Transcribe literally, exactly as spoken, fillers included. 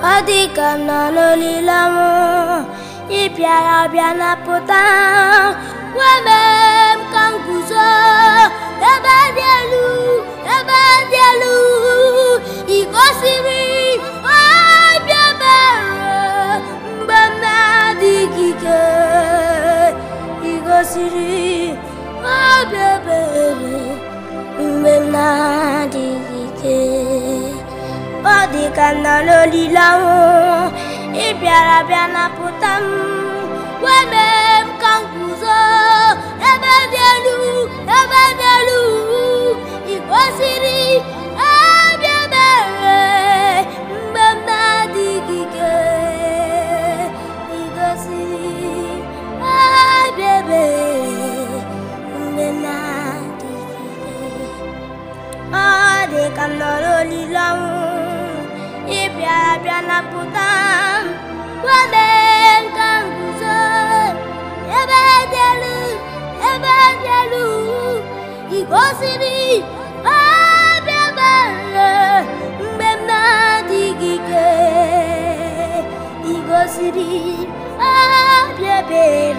Adika nanoli lamo Ipiara biana puta Wemem kanguzo Ebadielu Ebadielu Igosiri Abiabere Mbana digike Igosiri Abiabere Mbana digike Odika nanoli lamo Ipiara biana puta Wemem kanguzo Ebadielu Ebadielu Igosiri Abiabere Mbana digike Igosiri Abiabere Mbana digike Odika nanoli lamo Ipiara biana puta Wemem kanguzo Ebadielu Ebadielu Igosiri Abiabere Mbana digike Igosiri Abiabere